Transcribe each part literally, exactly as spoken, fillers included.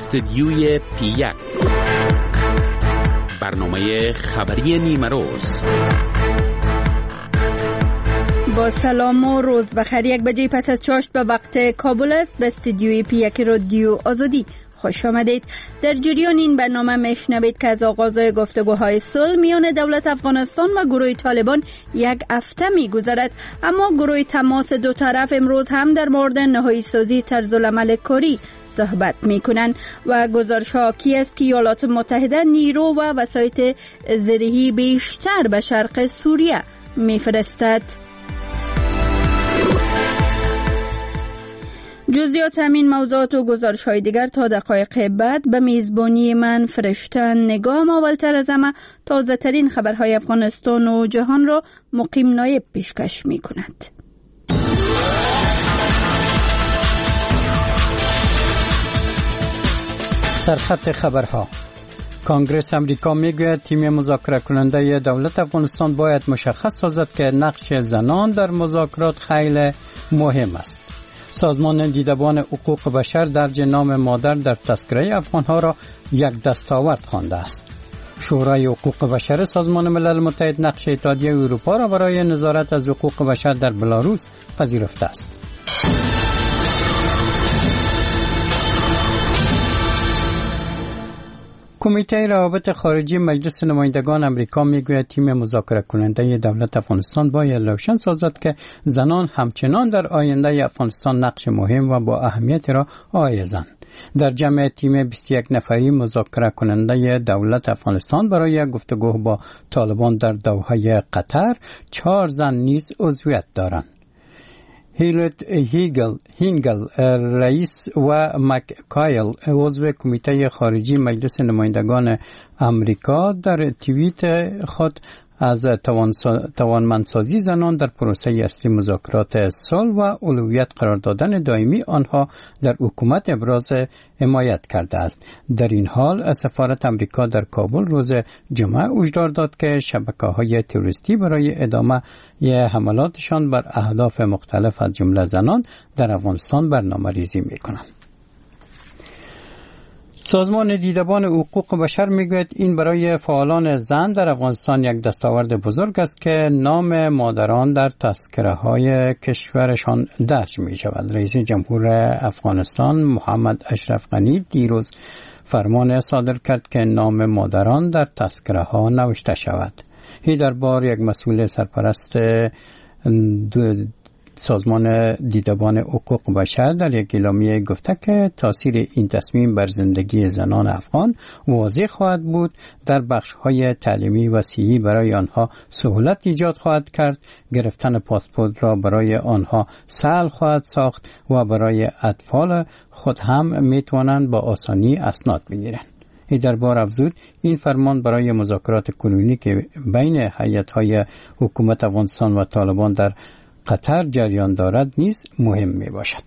استدیوی پی یک، برنامه خبری نیمه روز. با سلام و روز بخیر. یک بجه پس از چاشت به وقت کابل است. به استدیوی پی یک رادیو آزادی خوش آمدید. در جریان این برنامه میشنوید که از آغاز گفتگوهای صلح میان دولت افغانستان و گروه طالبان یک هفته میگذرد، اما گروه تماس دو طرف امروز هم در مورد نهایی سازی طرزالعمل کاری صحبت میکنند و گزارش ها حاکی است که ایالات متحده نیرو و وسایط زرهی بیشتر به شرق سوریه میفرستد. جزئیات همین موضوعات و گزارش های دیگر تا دقایق بعد به میزبانی من فرشته نگام. اولتر از همه تازه ترین خبرهای افغانستان و جهان را مقیم نایب پیشکش می کند. سرخط خبرها. کانگرس امریکا میگوید تیم مذاکره کننده دولت افغانستان باید مشخص سازد که نقش زنان در مذاکرات خیلی مهم است. سازمان دیدبان حقوق بشر درج نام مادر در تذکره افغانها را یک دستاورد خوانده است. شورای حقوق بشر سازمان ملل متحد نقش اتحادیه اروپا را برای نظارت از حقوق بشر در بلاروس پذیرفته است. کمیته روابط خارجی مجلس نمایندگان امریکا میگوید تیم مذاکره کننده دولت افغانستان باید روشن سازد که زنان همچنان در آینده افغانستان نقش مهم و با اهمیت را حائزند. در جمع تیم بیست و یک نفری مذاکره کننده دولت افغانستان برای گفتگو با طالبان در دوحه قطر چهار زن نیز عضویت دارند. هیلت هیگل هینگل رئیس و مککایل عضو کمیته خارجی مجلس نمایندگان امریکا در توییت خود از توانمندسازی زنان در پروسه اصلی مذاکرات صلح و اولویت قرار دادن دائمی آنها در حکومت ابراز حمایت کرده است. در این حال سفارت امریکا در کابل روز جمعه هشدار داد که شبکه‌های تروریستی برای ادامه حملاتشان بر اهداف مختلف از جمله زنان در افغانستان برنامه‌ریزی می‌کنند. سازمان دیدبان حقوق بشر میگوید این برای فعالان زن در افغانستان یک دستاورد بزرگ است که نام مادران در تذکره های کشورشان درج می شود. رئیس جمهور افغانستان محمد اشرف غنی دیروز فرمان صادر کرد که نام مادران در تذکره ها نوشته شود. هیدر بار یک مسئول سرپرست سازمان دیدبان حقوق بشر در یک اعلامیه گفته که تاثیر این تصمیم بر زندگی زنان افغان واضح خواهد بود. در بخش‌های تعلیمی و صحی برای آنها سهولت ایجاد خواهد کرد. گرفتن پاسپورت را برای آنها سهل خواهد ساخت و برای اطفال خود هم میتوانند با آسانی اسناد بگیرند. در بار افزود این فرمان برای مذاکرات کنونی که بین هیئت‌های حکومت افغانستان و طالبان در قطر جریان دارد نیز مهم می باشد.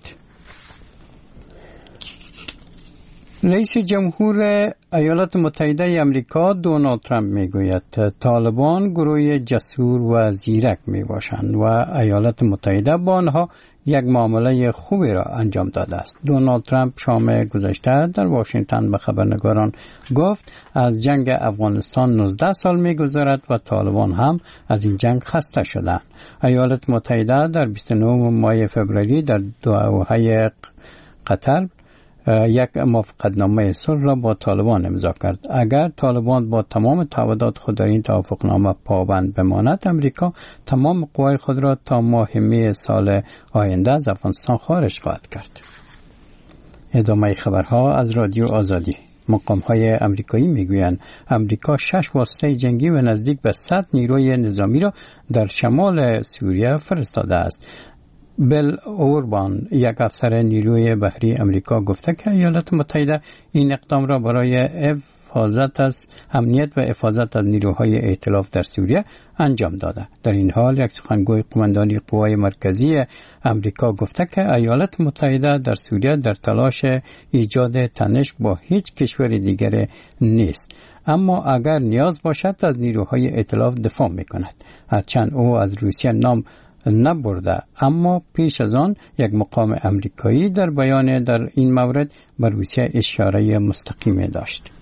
رئیس جمهور ایالات متحده آمریکا دونالد ترامپ می گوید طالبان گروه جسور و زیرک می باشند و ایالات متحده با آنها یک معامله خوبی را انجام داده است. دونالد ترامپ شام گذشته در واشنگتن به خبرنگاران گفت از جنگ افغانستان نوزده سال می‌گذرد و طالبان هم از این جنگ خسته شدند. ایالات متحده در بیست و نه ماه فوریه در دوحه قطر یک موافقتنامه صلح را با طالبان امضا کرد. اگر طالبان با تمام تعهدات خود در این توافقنامه پابند بماند، امریکا تمام قوای خود را تا ماه می سال آینده از افغانستان خارج خواهد کرد. ادامه خبرها از رادیو آزادی. مقام‌های آمریکایی میگویند امریکا شش واسطه جنگی و نزدیک به صد نیروی نظامی را در شمال سوریه فرستاده است. بل اوربان یک افسر نیروی بحری امریکا گفته که ایالات متحده این اقدام را برای حفاظت از امنیت و حفاظت از نیروهای ائتلاف در سوریه انجام داده. در این حال یک سخنگوی قماندانی قوای مرکزی امریکا گفته که ایالات متحده در سوریه در تلاش ایجاد تنش با هیچ کشور دیگر نیست، اما اگر نیاز باشد از نیروهای ائتلاف دفاع می‌کند. هرچند او از روسیه نام نبرده، اما پیش از آن یک مقام امریکایی در بیان در این مورد بر روسیه اشاره مستقیم داشت.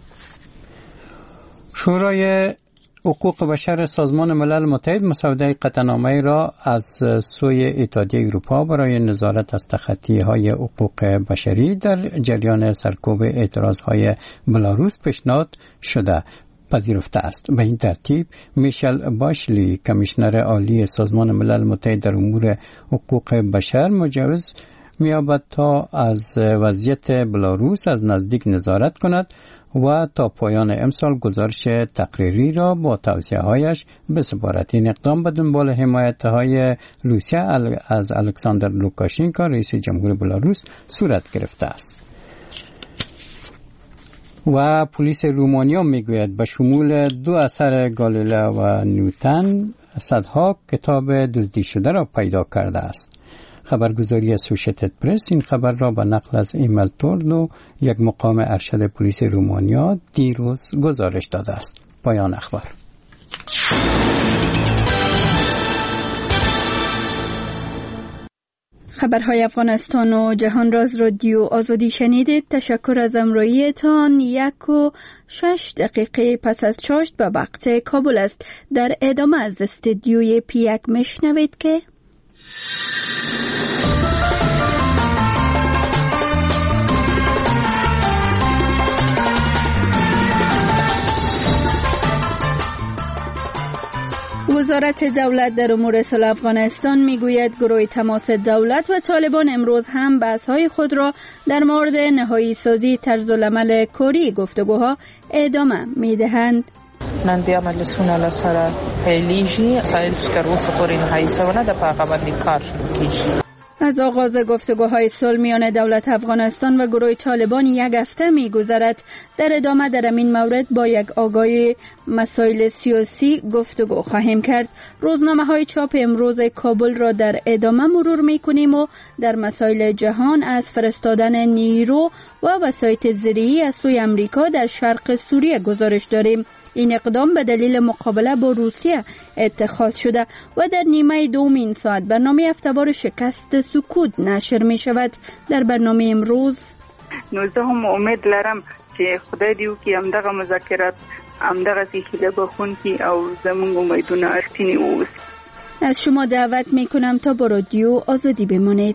شورای حقوق بشر سازمان ملل متحد مسوده قطعنامه را از سوی اتحادیه اروپا برای نظارت از تخطی‌های حقوق بشری در جریان سرکوب اعتراض‌های بلاروس پیشنهاد شده پذیرفته است. به این ترتیب میشل باشلی کمیشنر عالی سازمان ملل متحد در امور حقوق بشر مجوز می‌یابد تا از وضعیت بلاروس از نزدیک نظارت کند و تا پایان امسال گزارش تقریری را با توصیه‌هایش بسپارد. این اقدام به دنبال حمایت‌های روسیه از الکساندر لوکاشنکو رئیس جمهور بلاروس صورت گرفته است. و پلیس رومانیا میگوید به شمول دو اثر گالیله و نیوتن صدها کتاب دزدی شده را پیدا کرده است. خبرگزاری اسوشیتد پرس این خبر را به نقل از ایمیل توردو یک مقام ارشد پلیس رومانیا دیروز گزارش داده است. پایان اخبار. خبرهای افغانستان و جهان را از رادیو آزادی شنیدید. تشکر از همراهیتان. یک و شش دقیقه پس از چاشت به وقت کابل است. در ادامه از استدیوی پیک میشنوید که وزارت دولت در امور صلح افغانستان میگوید گروه تماس دولت و طالبان امروز هم بحث‌های خود را در مورد نهایی سازی طرزالعمل کوری گفتگوها ادامه میدهند. نن بیا مجلسونه لسره پیلیجی سایل که روز خوري نهایی سونه د پاغه باندې کار شروع کیږي. از آغاز گفتگوهای صلح میان دولت افغانستان و گروه طالبان یک هفته میگذرد. در ادامه در این مورد با یک آگاهی مسائل سیاسی گفتگو خواهیم کرد. روزنامه‌های چاپ امروز کابل را در ادامه مرور میکنیم و در مسائل جهان از فرستادن نیرو و وسایط زرعی از سوی امریکا در شرق سوریه گزارش داریم. این اقدام به دلیل مقابله با روسیه اتخاذ شده و در نیمه دوم این ساعت برنامه هفته‌وار شکست سکوت نشر می شود. در برنامه امروز نوزده هم امید لرم که خدای دیو که همدغه مذاکرات همدغه سیخیده بخون کی او زمون امیدونه ارتینی اوست. از شما دعوت می کنم تا با رادیو آزادی بمانید.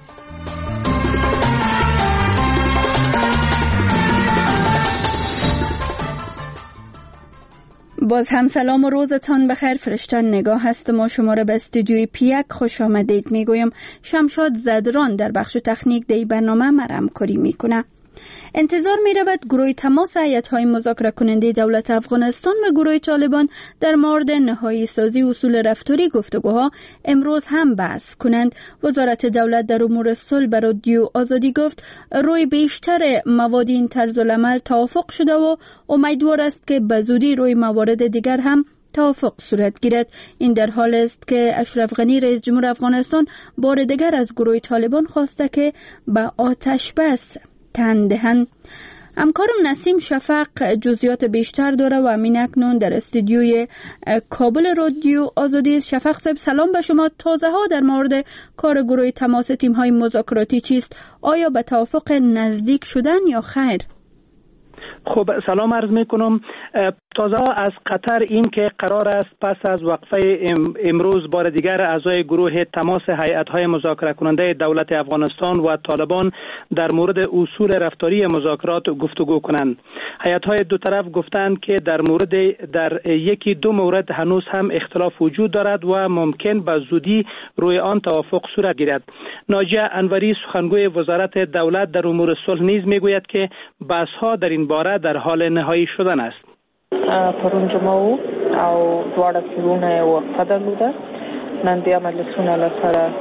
باز هم سلام و روزتان بخیر. فرشتن نگاه هستم و شما را به استودیوی پیک خوش آمدید میگویم. شمشاد زدران در بخش تکنیک دی برنامه مرم کاری میکنه. انتظار می رود گروه تماس هیئت‌های مذاکره کننده دولت افغانستان و گروه طالبان در مورد نهایی سازی اصول رفتاری گفتگوها امروز هم بحث کنند. وزارت دولت در امور صلح به رادیو آزادی گفت روی بیشتر مواد این طرزالعمل توافق شده و امیدوار است که به زودی روی موارد دیگر هم توافق صورت گیرد. این در حال است که اشرف غنی رئیس جمهور افغانستان بار دیگر از گروه طالبان خواسته که به آتش بس تن دهند. همکارم نسیم شفق جزئیات بیشتر داره و همین اکنون در استودیوی کابل رادیو آزادی. شفق صاحب سلام به شما. تازه ها در مورد کار گروه تماس تیم های مذاکراتی چیست؟ آیا به توافق نزدیک شدن یا خیر؟ خب سلام عرض میکنم. تازه از قطر این که قرار است پس از وقفه امروز بار دیگر اعضای گروه تماس هیئت‌های مذاکره کننده دولت افغانستان و طالبان در مورد اصول رفتاری مذاکرات گفتگو کنند. هیئت‌های دو طرف گفتند که در مورد در یکی دو مورد هنوز هم اختلاف وجود دارد و ممکن به زودی روی آن توافق صورت گیرد. ناجیه انوری سخنگوی وزارت دولت در امور صلح نیز میگوید که بحث‌ها در این باره در حال نهایی شدن است. پرون جمعه او دواړه سرونه وقفه درلوده. نن بیا مجلسونه لسره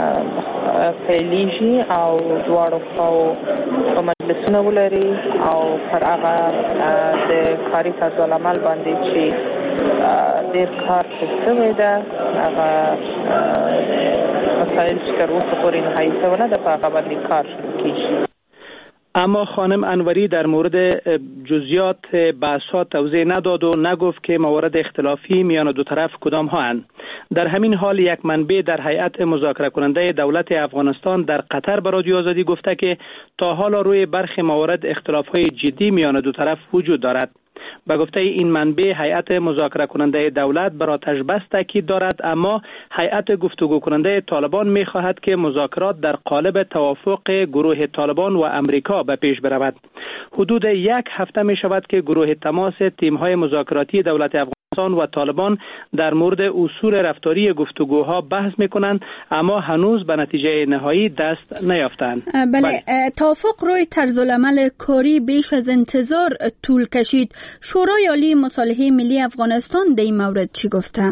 پیلیجی او دواړو خواو په مجلسونه ولري او پر هغه د کاري طرزالعمل باندې چې ډېر کار شوی ده هغه مسایل چې تر اوسه پورې نهایي شوي نه ده په هغه باندې کار شروع کیږي. اما خانم انوری در مورد جزئیات بحث‌ها توضیح نداد و نگفت که موارد اختلافی میان دو طرف کدام ها اند. در همین حال یک منبع در هیئت مذاکره کننده دولت افغانستان در قطر به رادیو آزادی گفته که تا حالا روی برخی موارد اختلاف‌های جدی میان دو طرف وجود دارد. به گفته این منبع هیئت مذاکره کننده دولت بر آتش بس تاکید دارد، اما هیئت گفتگو کننده طالبان می خواهد که مذاکرات در قالب توافق گروه طالبان و امریکا به پیش برود. حدود یک هفته می شود که گروه تماس تیم‌های مذاکراتی دولت افغانستان و طالبان در مورد اصول رفتاری گفتگوها بحث میکنند، اما هنوز به نتیجه نهایی دست نیافتند. بله, بله. توافق روی طرز العمل کاری بیش از انتظار طول کشید. شورای عالی مصالحه ملی افغانستان در این مورد چی گفته؟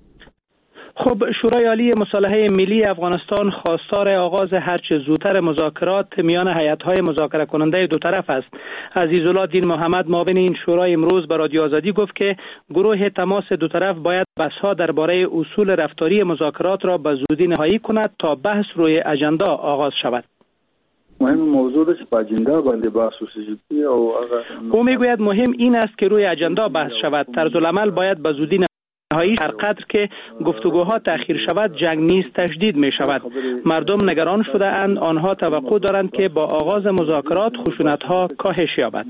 خب شورای عالی مصالحه ملی افغانستان خواستار آغاز هرچه زودتر مذاکرات میان هیئت‌های مذاکره کننده دو طرف است. عزیزالله دین محمد معاون این شورای امروز به رادیو آزادی گفت که گروه تماس دو طرف باید بحث‌ها درباره اصول رفتاری مذاکرات را به زودی نهایی کند تا بحث روی اجندا آغاز شود. مهم موضوع است که اجندا باندې بحث وشي او او میگوید مهم این است که روی اجندا بحث شود. طرز العمل باید به زودی نهایی هر قدر که گفتگوها تأخیر شود جنگ نیز تشدید می شود. مردم نگران شده اند، آنها توقع دارند که با آغاز مذاکرات خشونت‌ها کاهش یابد.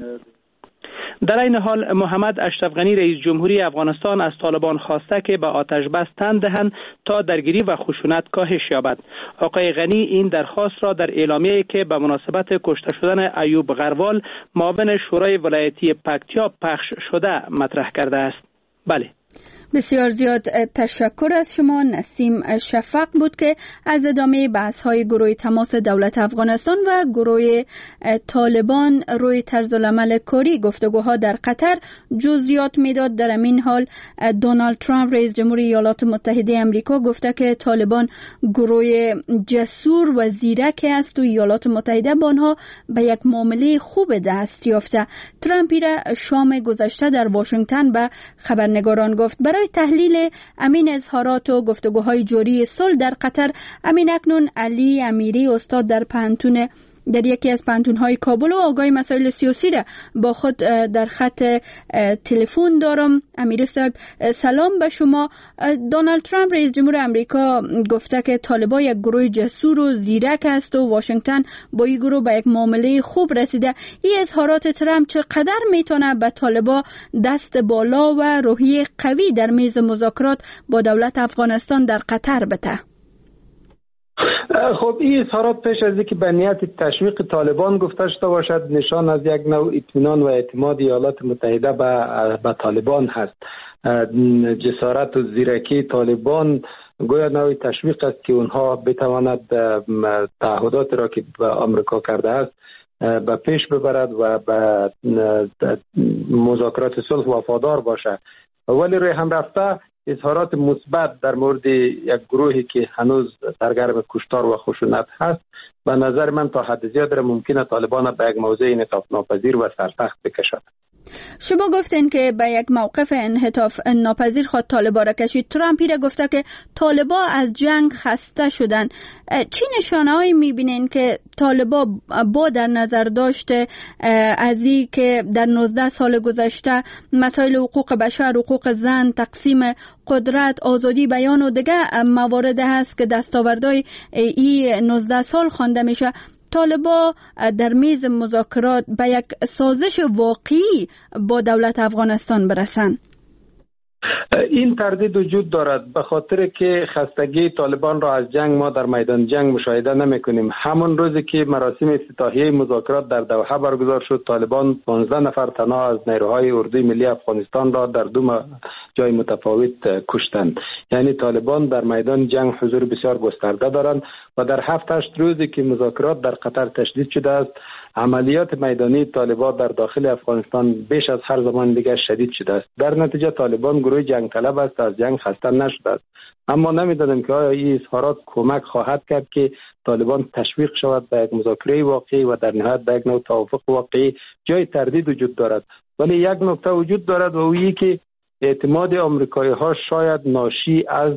در این حال محمد اشرف غنی رئیس جمهوری افغانستان از طالبان خواسته که به آتش بس تن دهند تا درگیری و خشونت کاهش یابد. آقای غنی این درخواست را در اعلامیه‌ای که به مناسبت کشته شدن ایوب غروال معاون شورای ولایتی پکتیا پخش شده مطرح کرده است. بله. بسیار زیاد تشکر از شما. نسیم شفق بود که از ادامه بحث‌های گروه تماس دولت افغانستان و گروه طالبان روی طرز العمل کاری گفتگوها در قطر جزئیات میداد. در این حال دونالد ترامپ رئیس جمهوری ایالات متحده آمریکا گفته که طالبان گروه جسور و زیرک است و ایالات متحده با آنها به یک معامله خوب دست یافته. ترامپ را شام گذشته در واشنگتن به خبرنگاران گفت. برای تحلیل امین اظهارات و گفتگوهای جاری صلح در قطر، امین اکنون علی امیری استاد در پانتون در یکی از پانتون‌های کابل و آگاه مسائل سیاسی را با خود در خط تلفن دارم. امیر صاحب سلام به شما. دونالد ترامپ رئیس جمهور آمریکا گفته که طالبان یک گروه جسور و زیرک است و واشنگتن با این گروه به یک معامله خوب رسیده. این اظهارات ترامپ چقدر میتونه به طالبان دست بالا و روحیه قوی در میز مذاکرات با دولت افغانستان در قطر بده؟ خب این اظهارات پیش از اینکه به نیت تشویق طالبان گفته شده باشد نشان از یک نوع اطمینان و اعتماد ایالات متحده به به طالبان هست. جسارت و زیرکی طالبان گویا نوع تشویق است که اونها بتواند تعهدات را که به آمریکا کرده است به پیش ببرد و به مذاکرات صلح وفادار باشد. ولی روی هم رفته اظهارات مثبت در مورد یک گروهی که هنوز سرگرم کشتار و خشونت هست به نظر من تا حد زیاد ممکنه طالبان به یک موضع انعطاف ناپذیر و سرسخت بکشد. شما گفتین که به یک موقف انعطاف ناپذیر خود طالبان را کشید. ترامپ را گفته که طالبان از جنگ خسته شدن. چی نشانه‌هایی می‌بینین که طالبان با در نظر داشته از این که در نوزده سال گذشته مسائل حقوق بشر، حقوق زن، تقسیم قدرت، آزادی بیان و دیگه موارد هست که دستاوردهای این نوزده سال خوانده میشه، طالبان در میز مذاکرات به یک سازش واقعی با دولت افغانستان برسن؟ این تردید وجود دارد به خاطر که خستگی طالبان را از جنگ ما در میدان جنگ مشاهده نمی کنیم. همون روزی که مراسم افتتاحیه مذاکرات در دوحه برگزار شد طالبان پانزده نفر تنها از نیروهای اردوی ملی افغانستان را در دو جای متفاوت کشتند. یعنی طالبان در میدان جنگ حضور بسیار گسترده دارند و در هفت هشت روزی که مذاکرات در قطر تشدید شده است عملیات میدانی طالبان در داخل افغانستان بیش از هر زمان دیگر شدید شده است. در نتیجه طالبان گروه جنگ طلب است، از جنگ خسته نشده است. اما نمیدانم که آیا این اظهارات کمک خواهد کرد که طالبان تشویق شود به یک مذاکره واقعی و در نهایت به یک نوع توافق واقعی. جای تردید وجود دارد، ولی یک نکته وجود دارد و اویی که اعتماد آمریکایی ها شاید ناشی از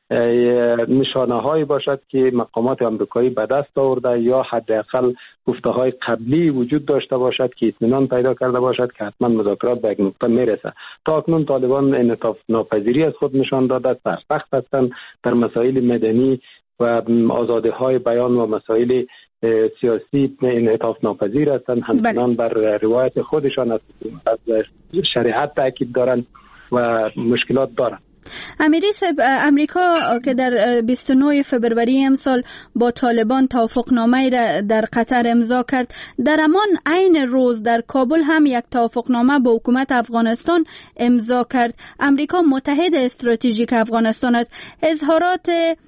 نشانه هایی باشد که مقامات آمریکایی به دست آورده یا حداقل گفته های قبلی وجود داشته باشد که اطمینان پیدا کرده باشد که حتما مذاکرات به یک نقطه میرسه. تا اکنون طالبان انعطاف ناپذیری از خود نشان داده، سرسخت هستند در مسائل مدنی و آزادی های بیان و مسائل سیاسی انعطاف ناپذیر هستند، همچنان بر روایت خودشان از شریعت تاکید دارند و مشکلات دارند. امیری صاحب، امریکا که در بیست و نه فوریه امسال با طالبان توافقنامه را در قطر امضا کرد، در همان عین روز در کابل هم یک توافقنامه با حکومت افغانستان امضا کرد. امریکا متحد استراتژیک افغانستان است. اظهارات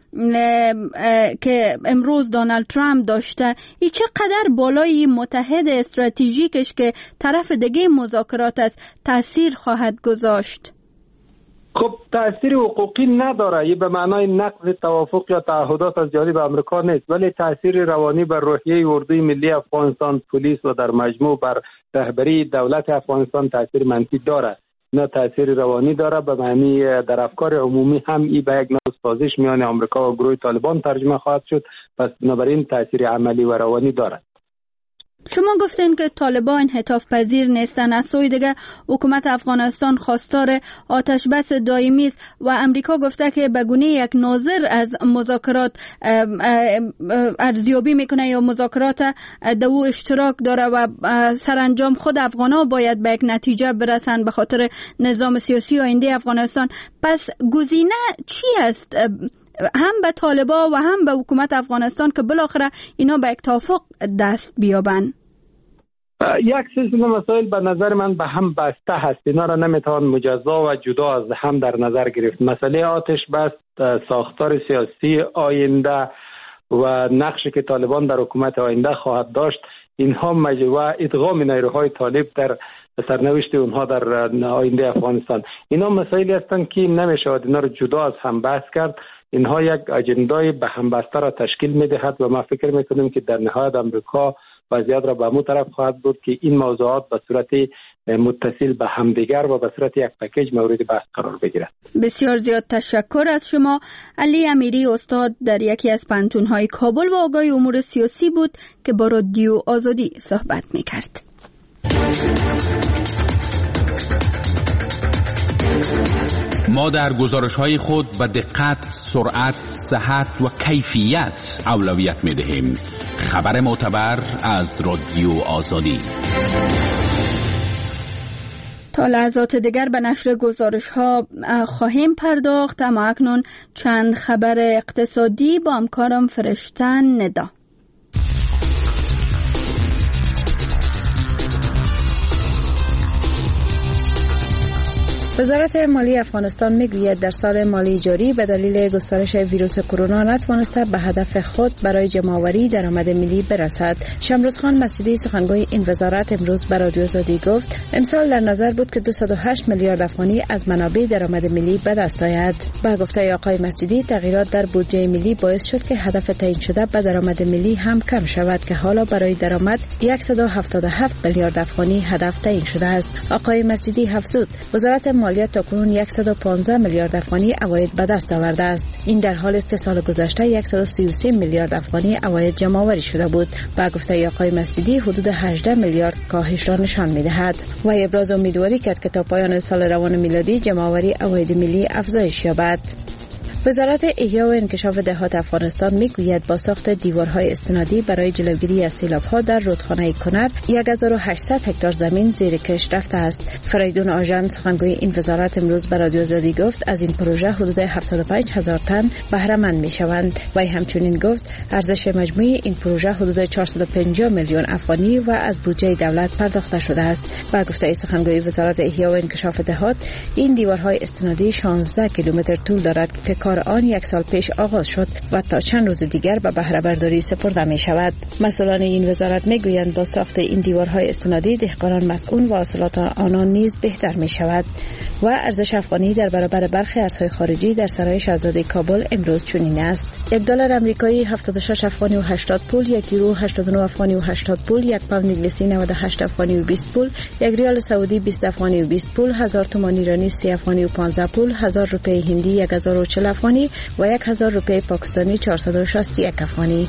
که امروز دونالد ترامپ داشته، این چقدر بالای متحد استراتژیکش که طرف دیگه مذاکرات است تاثیر خواهد گذاشت؟ خب تأثیر حقوقی نداره، یه به معنای نقض توافق یا تعهدات از جانب آمریکا نیست، ولی تأثیر روانی بر روحیه اردوی ملی افغانستان، پلیس و در مجموع بر رهبری دولت افغانستان تأثیر منفی داره. نه تأثیر روانی داره، به معنی در افکار عمومی هم ای به یک نوع سازش میان آمریکا و گروه طالبان ترجمه خواهد شد، پس بنابراین تأثیر عملی و روانی داره. شما گفتین که طالبان انعطاف پذیر نیستن، از سوی دیگه حکومت افغانستان خواستار آتش بس دائمی است و امریکا گفته که به گونه یک ناظر از مذاکرات ارزیابی میکنه یا مذاکرات در او اشتراک داره و سرانجام خود افغانا باید به یک نتیجه برسن به خاطر نظام سیاسی آینده افغانستان. پس گزینه چی است هم به طالبا و هم به حکومت افغانستان که بالاخره اینا به یک توافق دست بیابن؟ یک سلسله مسائل به نظر من به هم بسته هست، اینا را نمیتوان مجزا و جدا از هم در نظر گرفت. مسئله آتش بس، ساختار سیاسی آینده و نقشی که طالبان در حکومت آینده خواهد داشت، اینها مجموعه ادغام نیروهای طالب در سرنوشت اونها در آینده افغانستان، اینا مسائلی هستند که نمیشود اینا را جدا از هم بحث کرد. اینها یک اجندای به هم بسته را تشکیل میدهد و ما فکر میکنیم که در نهایت امریکا وضعیت را به مو طرف خواهد بود که این موضوعات به صورت متصل به همدیگر و به صورت یک پکیج مورد بحث قرار بگیرد. بسیار زیاد تشکر از شما. علی امیری استاد در یکی از پانتون‌های کابل و آگاه امور سیاسی بود که با رادیو آزادی صحبت میکرد. ما در گزارش‌های خود به دقت، سرعت، صحت و کیفیت اولویت می‌دهیم. خبر معتبر از رادیو آزادی. تا لحظات دیگر به نشر گزارش‌ها خواهیم پرداخت، اما اکنون چند خبر اقتصادی با همکارم فرشتن ندا. وزارت مالی افغانستان میگوید در سال مالی جاری به دلیل گسترش ویروس کرونا نتوانسته به هدف خود برای جمع‌آوری درآمد ملی برسد. شمروزخان مسجدی سخنگوی این وزارت امروز به رادیو آزادی گفت امسال در نظر بود که دویست و هشت میلیارد افغانی از منابع درآمد ملی به دست آید. با گفته آقای مسجدی تغییرات در بودجه ملی باعث شد که هدف تعیین شده به درآمد ملی هم کم شود که حالا برای درآمد صد و هفتاد و هفت میلیارد افغانی هدف تعیین شده است. آقای مسجدی افزود وزارت مالیات تاکنون صد و پانزده میلیارد افغانی عواید به دست آورده است. این در حالی است که سال گذشته صد و سی و سه میلیارد افغانی عواید جمع آوری شده بود. با گفته آقای مسجدی حدود هجده میلیارد کاهش را نشان می‌دهد و ابراز امیدواری کرد که تا پایان سال روان میلادی جمع آوری عواید ملی افزایش یابد. وزارت احیا و انکشاف دهات افغانستان میگوید با ساخت دیوارهای استنادی برای جلوگیری از سیلاب‌ها در رودخانه کنر هزار و هشتصد هکتار زمین زیر کشت رفته است. فریدون آژان سخنگوی این وزارت امروز به رادیو آزادی گفت از این پروژه حدود هفتاد و پنج هزار تن بهره مند میشوند. و همچنین گفت ارزش مجموعی این پروژه حدود چهارصد و پنجاه میلیون افغانی و از بودجه دولت پرداخته شده است. با گفته سخنگوی وزارت احیا و انکشاف دهات این دیوارهای استنادی شانزده کیلومتر طول دارد که کار آن یک سال پیش آغاز شد و تا چند روز دیگر به بهره برداری سپرده می شود. مسئولان این وزارت می گویند با ساخت این دیوارهای استنادی دهقانان مسئول و حاصلات آنان نیز بهتر می شود و ارزش افغانی در برابر برخی ارزهای خارجی در سرای شاهزاده کابل امروز چنین است. یک دلار آمریکایی هفتاد و شش افغانی و هشتاد پول، یک یورو هشتاد و نه افغانی و هشتاد پول، یک پوند انگلیسی نود و هشت افغانی و بیست پول، یک ریال سعودی بیست افغانی و بیست پول، هزار تومان ایرانی سی افغانی و پانزده پول، هزار روپیه هندی هزار و چهل افغانی و یک هزار روپیه پاکستانی چهارصد و شصت و یک افغانی.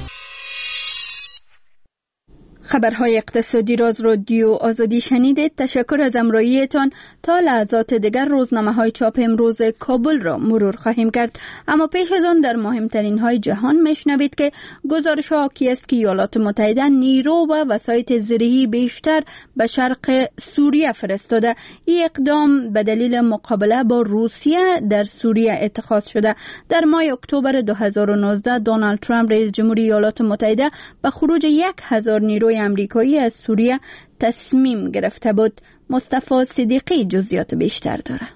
خبرهای اقتصادی را از رادیو آزادی شنیدید. تشکر از همراهیتان. تا لحظات دیگر روزنامه‌های چاپ امروز کابل را مرور خواهیم کرد، اما پیش از آن در مهمترین های جهان میشنوید که گزارش ها حاکی است که ایالات متحده نیرو و وسایط زرعی بیشتر به شرق سوریه فرستاده. این اقدام به دلیل مقابله با روسیه در سوریه اتخاذ شده. در ماه اکتبر دو هزار و نوزده دونالد ترامپ رئیس جمهوری ایالات متحده به خروج یک هزار نیروی امریکایی از سوریه تصمیم گرفته بود. مصطفی صدیقی جزئیات بیشتر داره.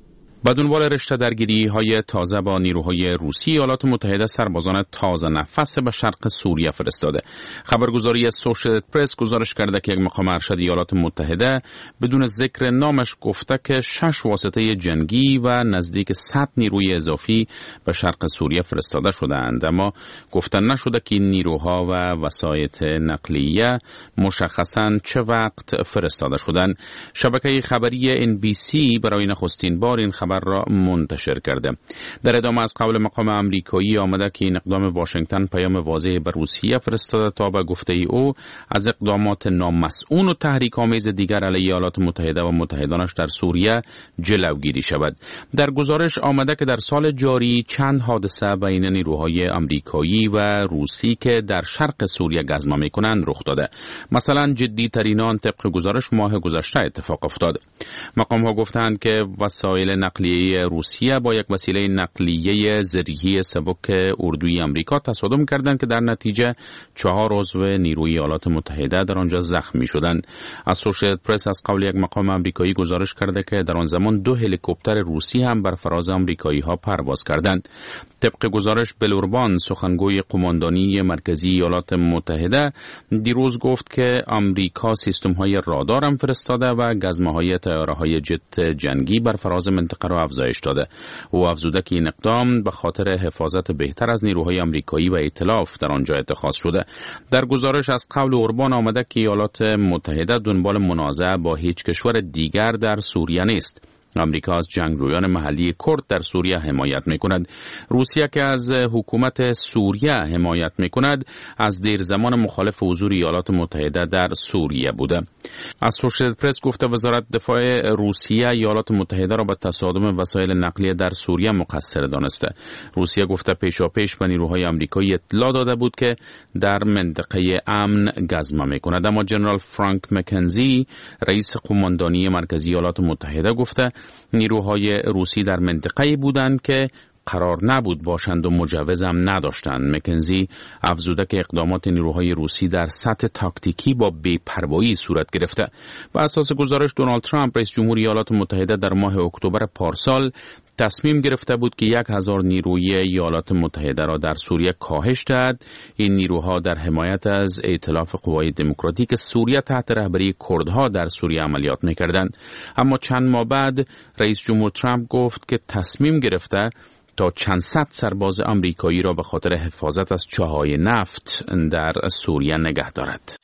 به دنبال رشته درگیری های تازه با نیروهای روسی، ایالات متحده سربازان تازه نفس به شرق سوریه فرستاده. خبرگزاری اسوشییتد پرس گزارش کرده که یک مقام ارشد ایالات متحده بدون ذکر نامش گفته که شش واسطه جنگی و نزدیک صد نیروی اضافی به شرق سوریه فرستاده شدند، اما گفته نشده که این نیروها و وسایط نقلیه مشخصاً چه وقت فرستاده شدند. شبکه خبری ان بی سی برای نخستین بار این خبر را منتشر کرده. در ادامه از قول مقام امریکایی آمده که این اقدام واشنگتن پیام واضحی به روسیه فرستاده تا به گفته ای او از اقدامات نامسئول و تحریک‌آمیز دیگر علیه ایالات متحده و متحدانش در سوریه جلوگیری شود. در گزارش آمده که در سال جاری چند حادثه بین نیروهای امریکایی و روسی که در شرق سوریه گزمه می‌کنند رخ داده. مثلا جدی ترین آن طبق گزارش ماه گذشته اتفاق افتاد. مقام ها گفتند که وسایل نقلیه روسیه با یک وسیله نقلیه زرعی سبک اردوی آمریکا تصادم کردند که در نتیجه چهار عضو نیروی ایالات متحده در آنجا زخمی شدند. اسوشییتد پرس از قول یک مقام آمریکایی گزارش کرده که در آن زمان دو هلیکوپتر روسی هم بر فراز آمریکایی ها پرواز کردند. طبق گزارش بلوربان سخنگوی قماندانی مرکزی ایالات متحده دیروز گفت که آمریکا سیستم های رادار هم فرستاده و گزمه های طیاره های جت جنگی بر فراز منطقه را افزایش داده. او افزوده که این اقدام به خاطر حفاظت بهتر از نیروهای آمریکایی و ائتلاف در آنجا اتخاذ شده. در گزارش از قول اوربان آمده که ایالات متحده دنبال منازعه با هیچ کشور دیگر در سوریه نیست. آمریکا از جنگجویان محلی کرد در سوریه حمایت می‌کند. روسیه که از حکومت سوریه حمایت می‌کند، از دیر زمان مخالف حضور ایالات متحده در سوریه بوده. اسوشییتد پرس گفته وزارت دفاع روسیه ایالات متحده را به تصادم وسایل نقلیه در سوریه مقصر دانسته. روسیه گفته پیشاپیش به نیروهای آمریکایی اطلاع داده بود که در منطقه امن گزمه می‌کند، اما جنرال فرانک مکنزی رئیس قماندانی مرکزی ایالات متحده گفته نیروهای روسی در منطقه‌ای بودند که قرار نبود باشند و مجوز هم نداشتند. مکنزی افزوده که اقدامات نیروهای روسی در سطح تاکتیکی با بی‌پروایی صورت گرفته. بر اساس گزارش دونالد ترامپ رئیس جمهوری ایالات متحده در ماه اکتبر پارسال تصمیم گرفته بود که یک هزار نیروی ایالات متحده را در سوریه کاهش دهد. این نیروها در حمایت از ائتلاف قوای دموکراتیک سوریه تحت رهبری کردها در سوریه عملیات می‌کردند. اما چند ماه بعد رئیس جمهور ترامپ گفت که تصمیم گرفته تا چند صد سرباز آمریکایی را به خاطر حفاظت از چاهای نفت در سوریه نگه دارد.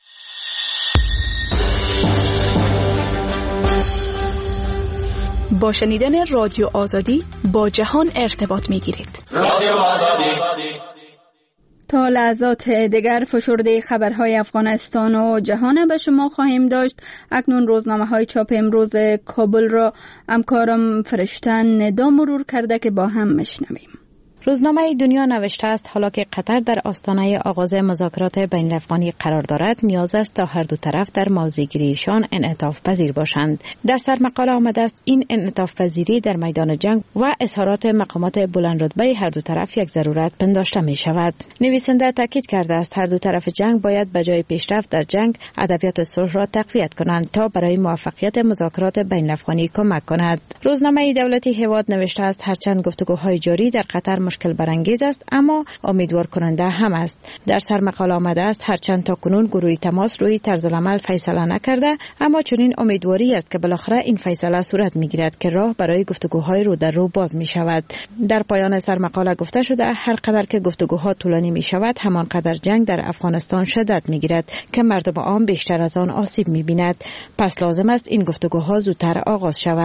با شنیدن رادیو آزادی با جهان ارتباط می‌گیرید. رادیو آزادی. تا لحظات دیگر فشرده خبرهای افغانستان و جهان به شما خواهیم داشت. اکنون روزنامه های چاپ امروز کابل را همکارم فرشتن ندا مرور کرده که با هم میشنویم. روزنامه دنیا نوشته است حالا که قطر در آستانه آغاز مذاکرات بین الافغانی قرار دارد، نیاز است تا هر دو طرف در موضع‌گیریشان انعطاف پذیر باشند. در سرمقاله آمده است این انعطاف پذیری در میدان جنگ و اظهارات مقامات بلند رتبه هر دو طرف یک ضرورت پنداشته می شود. نویسنده تاکید کرده است هر دو طرف جنگ باید به جای پیشرفت در جنگ ادبیات صلح را تقویت کنند تا برای موفقیت مذاکرات بین الافغانی کمک کند. روزنامه دولتی هواد نوشته است هرچند گفتگوهای جاری در قطر مشکل برانگیز است اما امیدوار کننده هم است. در سرمقاله آمده است هرچند تا کنون گروه تماس روی طرز العمل فیصله نکرده، اما چنین امیدواری است که بالاخره این فیصله صورت میگیرد که راه برای گفتگوهای رو در رو باز می شود. در پایان سرمقاله گفته شده هر قدر که گفتگوها طولانی می شود همان قدر جنگ در افغانستان شدت می گیرد که مردم عام بیشتر از آن آسیب می بیند. پس لازم است این گفتگوها زودتر آغاز شود.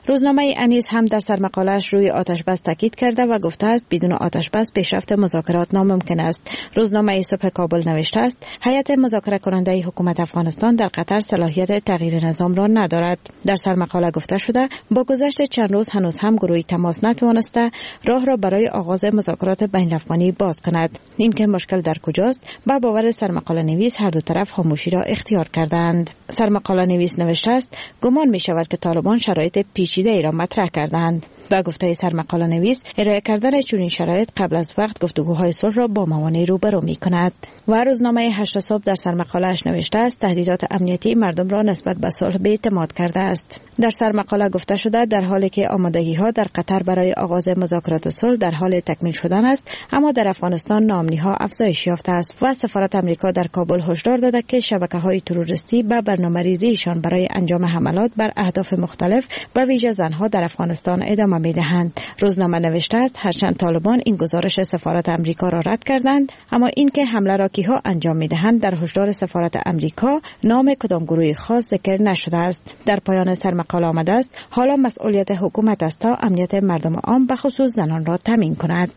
روزنامه انیس هم در سرمقاله‌اش روی آتش بس تاکید کرده و گفته است بدون آتش بس پیشرفت مذاکرات ناممکن است. روزنامه صبح کابل نوشته است هیئت مذاکره کننده حکومت افغانستان در قطر صلاحیت تغییر نظام را ندارد. در سرمقاله گفته شده با گذشت چند روز هنوز هم گروه تماس نتوانسته راه را برای آغاز مذاکرات بین الافغانی باز کند. این که مشکل در کجاست؟ بر باور سرمقاله نویس هر دو طرف خاموشی را اختیار کردند. سرمقاله نویس نوشته است گمان می شود که طالبان شرایط پیچیده ای را مطرح کردند. با گفته سرمقاله نویس ارائه کردن چنین شرایط قبل از وقت گفتگوهای صلح را با موانع روبرو می کند. و روزنامه هشت صبح در سرمقاله‌اش نوشته است تهدیدات امنیتی مردم را نسبت به صلح بی‌اعتماد کرده است. در سرمقاله گفته شده در حالی که آمادگی‌ها در قطر برای آغاز مذاکرات صلح در حال تکمیل شدن است، اما در افغانستان ناامنی‌ها افزایش یافته است و سفارت آمریکا در کابل هشدار داده که شبکه‌های تروریستی به برنامه‌ریزیشان برای انجام حملات بر اهداف مختلف به ویژه زنها در افغانستان ادامه می‌دهند. روزنامه نوشته است هرچند طالبان این گزارش سفارت آمریکا را رد کردند، اما اینکه حمله را کیها انجام می‌دهند در هشدار سفارت آمریکا نام کدام گروه خاص ذکر نشده است. در پایان سرمقاله آمده است حالا مسئولیت حکومت است تا امنیت مردم عام به خصوص زنان را تامین کند.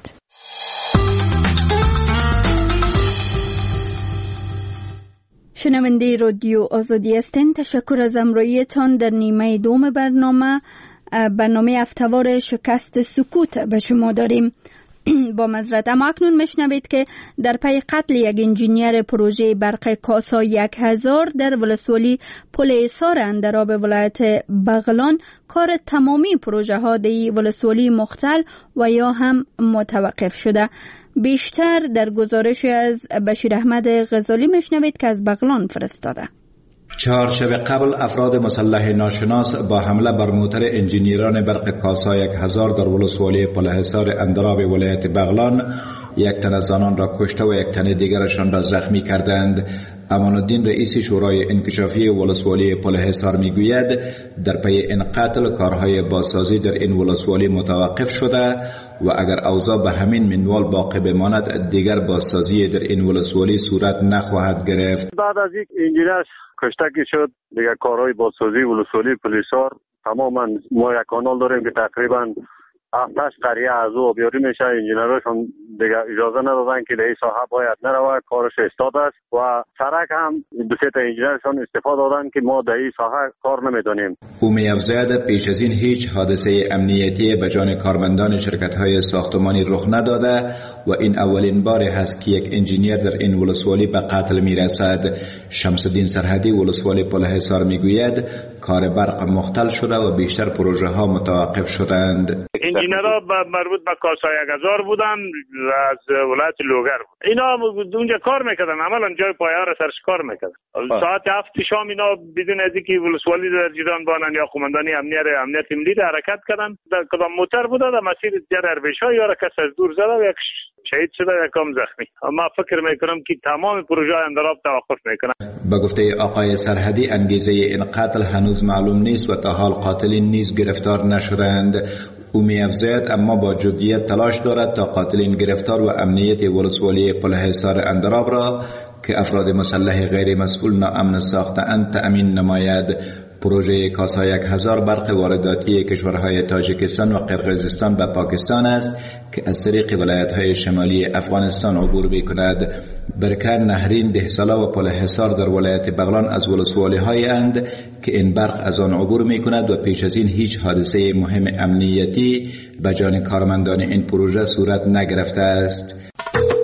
شنونده رادیو آزادی هستین. تشکر از همراهیتان در نیمه دوم برنامه برنامه هفته‌وار شکست سکوت به شما داریم. با معذرت، اما اکنون میشنوید که در پی قتل یک انجینیر پروژه برق کاسا یک هزار در ولسوالی پل ایسار اندراب ولایت بغلان کار تمامی پروژه ها در ولسوالی مختل و یا هم متوقف شده. بیشتر در گزارش از بشیر احمد غزالی میشنوید که از بغلان فرستاده. چهار شب قبل افراد مسلح ناشناس با حمله بر موتر انجینیران برق کاسا یک هزار در ولسوالی پلحصار اندراب ولایت بغلان یک تن از آنان را کشته و یک تن دیگرشان را زخمی کردند. امان الدین رئیس شورای انکشافی ولسوالی پلحصار میگوید در پی این قتل کارهای بازسازی در این ولسوالی متوقف شده و اگر اوضاع به همین منوال باقی بماند دیگر بازسازی در این ولسوالی صورت نخواهد گرفت. بعد از یک انجینر کشتگی شد دیگر کارهای بازسازی ولسوالی پلحصار تماما ما یک کانال داریم که تقریبا هفتش قریه از او آبیاری میشه. انجینراشون دیگه اجازه ندادن که در این ساحه باید نروه، کارش استاد است و سرک هم دو سه تا انجینرشون استفاده دادن که ما در این ساحه کار نمیدونیم. او می‌افزاید پیش از این هیچ حادثه امنیتی به جان کارمندان شرکت‌های ساختمانی رخ نداده و این اولین بار هست که یک انجینیر در این ولسوالی به قتل میرسد. شمس الدین سرحدی ولسوالی پلحصار میگوید کار برق مختل شده و بیشتر پروژه ها متوقف شدند. انجینرها مربوط به کاسا یک هزار بودن از ولایت لوگر بود. اینا اونجا کار میکردن، عملا جای پایه را سرش کار میکردن. ساعت هفت شام اینا بدون از اینکه ولسوالی در جریان بانن یا قماندانی امنیت امنیت ملی حرکت کردن، در کدام موتر بود در مسیر در اربشا یا را کس از دور زده و یک شهید شده و کم زخمی. ما فکر میکنم که تمام پروژه اندراب توقف میکنه. به گفته آقای سرحدی انگیزه این قتل هنوز معلوم نیست و تا حال قاتلین نیز گرفتار نشدند. او می‌افزاید اما با جدیت تلاش دارد تا قاتلین گرفتار و امنیت ولسوالی پلحصار اندراب را که افراد مسلح غیر مسئول ناامن ساخته‌اند تأمین نماید. پروژه کاسا یک هزار برق وارداتی کشورهای تاجیکستان و قرقیزستان به پاکستان است که از طریق ولایت‌های شمالی افغانستان عبور می‌کند. برکن، نهرین، دهسالا و پلحصار در ولایت بغلان از ولسوالی‌های اند که این برق از آن عبور می‌کند و پیش از این هیچ حادثه مهم امنیتی به جان کارمندان این پروژه صورت نگرفته است.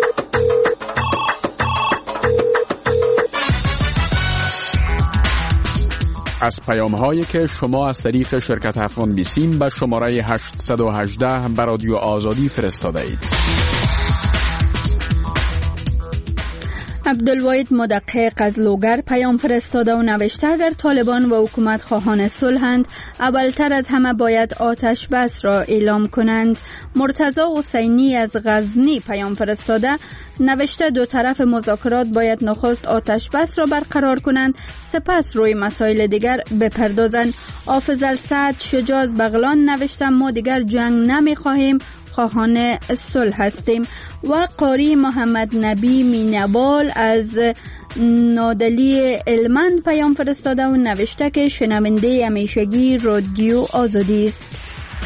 از پیام هایی که شما از طریق شرکت افغان بیسیم به شماره هشت یک هشت به رادیو آزادی فرستاده اید. عبدالواحد مدقق از لوگر پیام فرستاده و نوشته اگر طالبان و حکومت خواهان صلحند اولتر از همه باید آتش بس را اعلام کنند. مرتضی حسینی از غزنی پیام فرستاده نوشته دو طرف مذاکرات باید نخست آتش بس را برقرار کنند سپس روی مسائل دیگر بپردازند. حافظ السعد شجاع از بغلان نوشته ما دیگر جنگ نمی خواهیم، خواهان صلح هستیم. و قاری محمد نبی مینوال از نادلی علمند پیام فرستاده و نوشته که شنونده همیشگی رادیو آزادی است.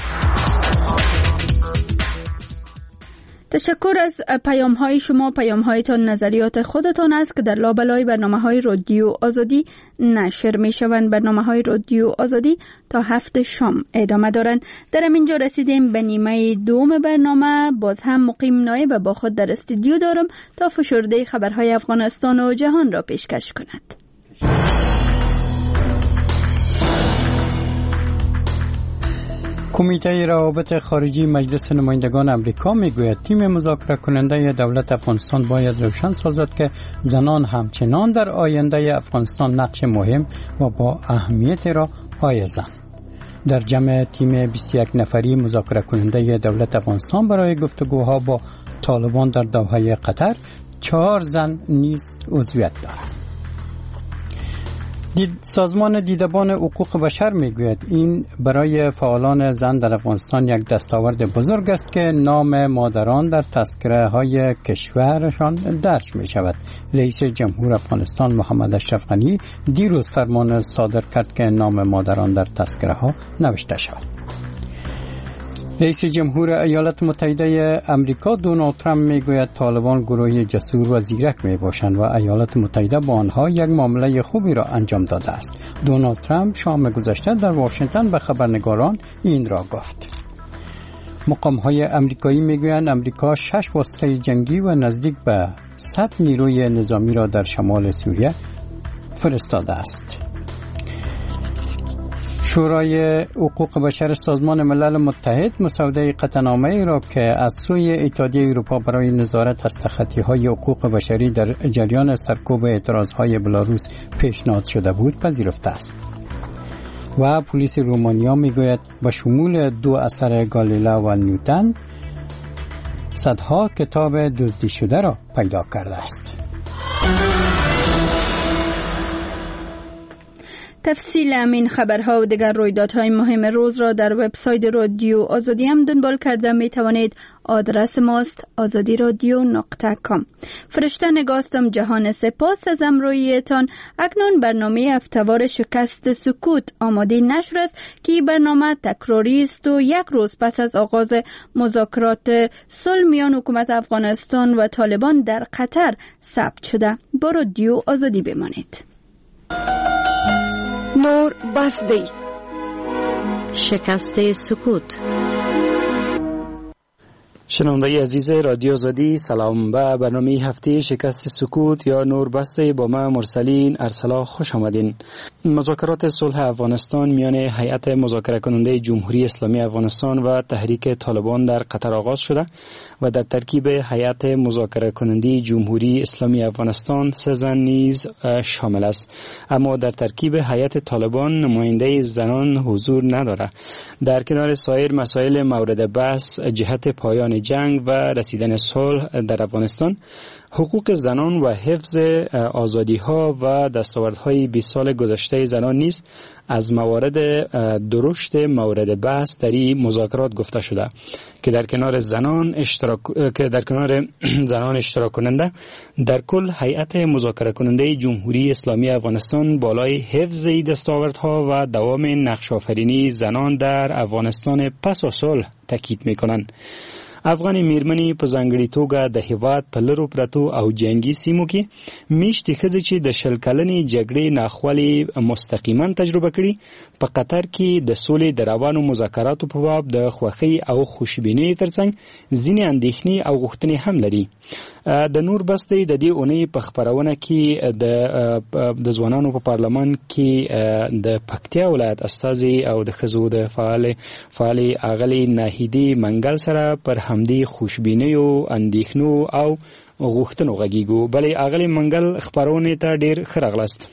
تشکر از پیام های شما. پیام هایتان نظریات خودتان است که در لابلای برنامه های رادیو آزادی نشر می شوند. برنامه های رادیو آزادی تا هفت شام ادامه دارند. در اینجا رسیدیم به نیمه دوم برنامه. باز هم مقیم نایب با خود در استودیو دارم تا فشرده خبرهای افغانستان و جهان را پیشکش کند. کمیته روابط خارجی مجلس نمایندگان امریکا میگوید تیم مذاکره کننده دولت افغانستان باید روشن سازد که زنان همچنان در آینده افغانستان نقش مهم و با اهمیت را حائزند. در جمع تیم بیست و یک نفری مذاکره کننده دولت افغانستان برای گفتگوها با طالبان در دوحه قطر چهار زن نیز عضویت دارند. دید سازمان دیدبان حقوق بشر میگوید این برای فعالان زن در افغانستان یک دستاورد بزرگ است که نام مادران در تذکره های کشورشان درج می شود. رئیس جمهور افغانستان محمد اشرف غنی دیروز فرمان صادر کرد که نام مادران در تذکره ها نوشته شود. رئیس جمهور ایالات متحده امریکا دونالد ترامپ میگوید طالبان گروهی جسور و زیرک می باشند و ایالات متحده با آنها یک معامله خوبی را انجام داده است. دونالد ترامپ شام گذشته در واشنگتن به خبرنگاران این را گفت. مقام های امریکایی میگویند امریکا شش واسطه جنگی و نزدیک به صد نیروی نظامی را در شمال سوریه فرستاده است. شورای حقوق بشر سازمان ملل متحد مسوده قطعنامه‌ای را که از سوی اتحادیه اروپا برای نظارت از تخطی‌های حقوق بشری در جریان سرکوب اعتراض‌های بلاروس پیشنهاد شده بود پذیرفته است. و پلیس رومانیا میگوید با شمول دو اثر گالیله و نیوتن صدها کتاب دزدی شده را پیدا کرده است. تفصیل همین خبرها و دیگر رویدادهای مهم روز را در وبسایت رادیو آزادی هم دنبال کرده می توانید. آدرس ماست آزادی رادیو نقطه کام. فرشته نگاستم جهان سپاس از امرویتان. اکنون برنامه هفته‌وار شکست سکوت آماده نشر است که برنامه تکراری است و یک روز پس از آغاز مذاکرات صلح میان حکومت افغانستان و طالبان در قطر ثبت شده. با رادیو آزادی بمانید. نور بسدی شکست سکوت. شنونده عزیز رادیو آزادی سلام. به برنامه هفته شکست سکوت یا نور بسته با ما مرسلین ارسلا خوش آمدین. مذاکرات صلح افغانستان میان هیئت مذاکره کننده جمهوری اسلامی افغانستان و تحریک طالبان در قطر آغاز شده و در ترکیب هیئت مذاکره کننده جمهوری اسلامی افغانستان سه زن نیز شامل است، اما در ترکیب هیئت طالبان نماینده زنان حضور نداره. در کنار سایر مسائل مورد بحث جهت پایان جنگ و رسیدن صلح در افغانستان، حقوق زنان و حفظ آزادی ها و دستاوردهای بیست سال گذشته زنان نیز از موارد درشت مورد بحث در این مذاکرات گفته شده که در کنار زنان اشتراک که در کنار زنان اشتراک کننده در کل هیئت مذاکره کننده جمهوری اسلامی افغانستان بالای حفظ دستاوردها و دوام نقش آفرینی زنان در افغانستان پس از صلح تاکید می‌کنند. افغان میرمنې په ځانګړي توګه د هیواد په لرو پرتو او جنگي سیمو کې میشتې ښځې چې د شل کلنې جګړې ناخوالې مستقیما تجربه کړي په قطر کې د سولې د روانو مذاکراتو په باب د خوښۍ او خوشبینۍ ترڅنګ ځینې اندېښنې او غوښتنې هم لري. د نور بستې د دې اونۍ په خبرونه کې د د ځوانانو په پارلمان کې د پکتیا ولایت استازي او د ښځو د فعال فعال اغلي ناهیدي منګل سره پر همدې خوشبینیو اندېښنو او غوښتنو غږیږو. بلې اغلي منګل خبرونه ته ډېر ښه راغلاست.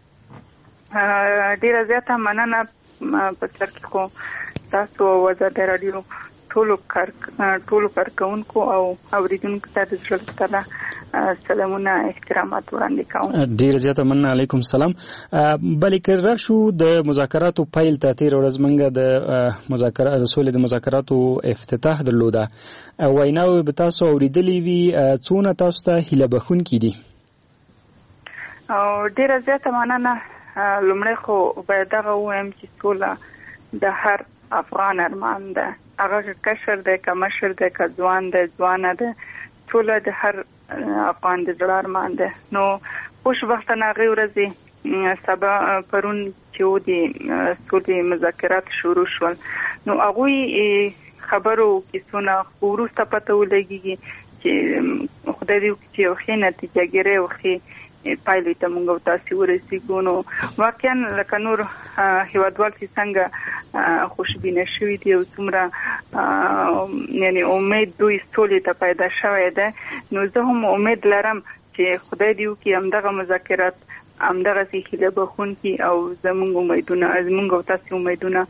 ډېره زیاته مننه په سر کې خو تاسو وزارت رادیو ټولو کار ټولو کارکونکو او اوریدونکو ته د زړه تعالی سلامونه احترامات وړاندې کوم. ډیر زیاته مننه. علیکم سلام. بلې کړه شو د مذاکراتو پیل ته تیر ورځ منګه د مذاکرات د سولې د مذاکراتو افتتاح درلوده. ویناوې به تاسو اوریدلې وي، څونه تاسو ته هیله بخون کیدي؟ او ډیره زیاته مننه. لومړی خو باید دغه ووایم چې سوله د هر افغان ارمان ده، هغه که کشر دی که مشر دی که ځوان دی ځوانه ده، سوله د هر افغان د زړه ارمان ده. نو خوشبختانه هغې ورځې سبا پرون چې و د سولې مذاکرات شروع شول، نو هغوی خبرو کیسونه وروسته پته ولګېږي چې خدای دې وکړي چې یو ښې نتیجه ګیرۍ او ښې پایلې ته موږ او تاسې ورسېږو. نو واقعا لکه نور هېوادوال چې څنګه خوشبینه شوي دي او څومره یعنې امید دوی سولې ته پیدا شوی ده، نو زه هم امید لرم چې خدای دې وکړي همدغه مذاکرات همدغسې هیله بخونکي او زموږ امیدونه زموږ او تاسې امیدونه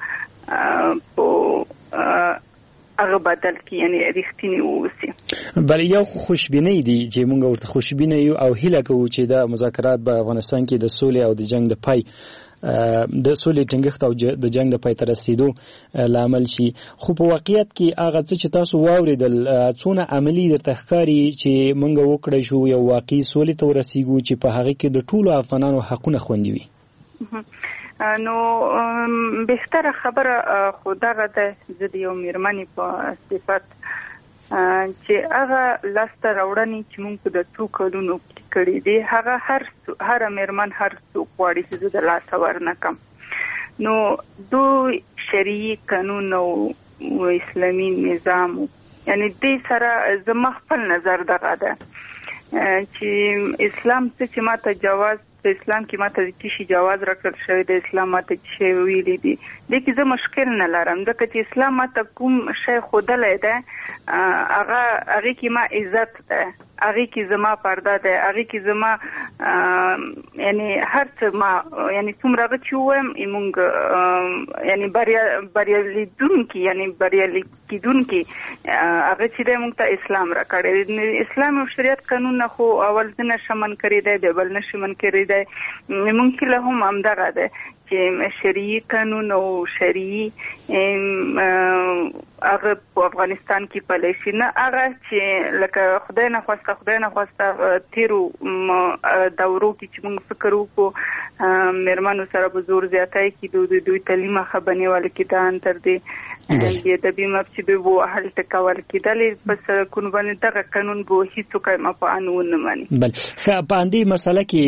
په هغه بدل کی یعنی رښتینی اوسي. بل یو خوشبینۍ دي چې موږ ورته خوشبینه یو او هیله کوو چې د مذاکرات په افغانستان کې د سولې او د جنگ د پای د سولې ټینګښت او د جنگ د پای ته رسیدو لامل شي. خو په واقعیت کې هغه څه چې تاسو واوریدل څونه عملی درته ښکاري چې موږ وکړی شو یو واقعي سولې ته ورسیږو چې په هغه کې د ټولو افغانانو حقونه خوندي وي؟ نو بهتره خبره خو دغه ده، زه د یو میرمنې په صفت چې هغه لاسته راوړنې چې موږ په د څو کلونو کې کړي دي هغه هر هر میرمن هر څوک غواړي چې زه د لاسه ورنکم. نو دوی شرعي قانون او اسلامي نظام یعنی دې سره زما خپل نظر دغه ده چې اسلام څه چې ماته جواز په اسلام کې ماته چې شي جواز راکړل شوی د اسلام ماته چې ویلي دي د کې زه مشکل نه لرم، ځکه چې اسلام ماته کوم شی ښودلی دی هغه هغې کې ما عزت دی، هغې کې زما پرده دی، هغې کې زما یعنی هر څه ما یعنی څومره هغه چې ووایم موږ یعنی بریالیدونکي یعنی بریالي کېدونکي هغه چې دی موږ ته اسلام راکړی. اسلام او شریعت قانون خو اول زه نشم من کړی دی بیا بل نشي من کړی دی، ممکن له هم همدغه دی چې شرعي قانون او شرعي هغه په افغانستان کې پلی شي، نه هغه چې لکه خدای نه خواسته خدای نه خواسته تیرو دورو کې چې موږ فکر وکړو میرمنو سره به زور زیاتی کېدو، دوی تعلیم ښه بنیواله کېدان تر دې بېادبي مفسي به وهل ټکول کېدلې په سړکونو باندې دغه قانون به هېڅوک مفعن ونه مني. بل ښه په همدې مسله کې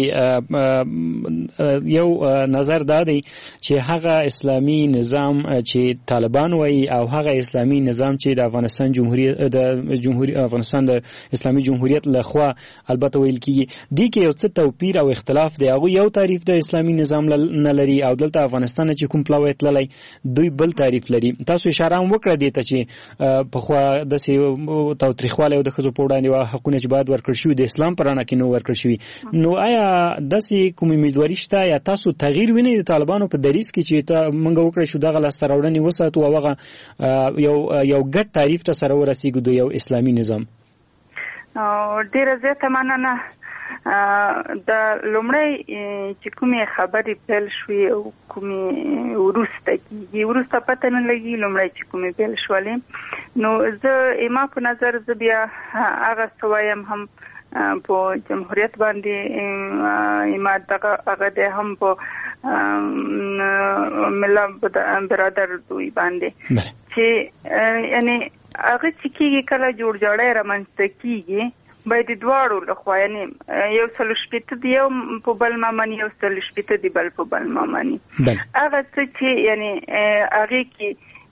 یو نظر دا دی چې هغه اسلامي نظام چې طالبان وایي او هغه اسلامي نظام چې د افغانستان جمهوریت د جمهوریت افغانستان د اسلامي جمهوریت لخوا البته ویل کېږي دې کې یو څه توپیر او اختلاف دی. هغوی یو تعریف د اسلامي نظام نه لري او دلته افغانستان چې کوم پلاوی تللی دوی بل تعریف لري. تاسو اشاره هم وکړه دې ته چې پخوا داسې تاوتریخوالی او د ښځو په وړاندې وه حقونه چې باید ورکړل شوي د اسلام په رڼا کې نه ورکړل شوي. نو آیا داسې کوم امیدواري شته یا تاسو تغییر وینئ د طالبانو په دریځ کې چې موږ وکړی شو دغه لاسته راوړنې وساتو او هغه یو یو ګډ تعریف ته سره ورسېږو د یو اسلامي نظام؟ ډېره زیاته مننه. د لومړی چې کومې خبرې پیل شوې او کومې وروسته کېږي وروسته پته نه لګي لومړی چې کومې پیل شولې، نو زه ما په نظر زه بیا هغه څه وایم هم په جمهوریت باندې ما دغه هغه دی هم په ملا برادر دوی باندې چې یعنی هغه چې کېږي کله جوړ جاړی رامنځته کېږي باید دواړو لخوا یعنی یو سل شپېته دی یو په بل مامني یو سل شپېته دی بل په بل مامني هغه څه چې یعنی هغې کې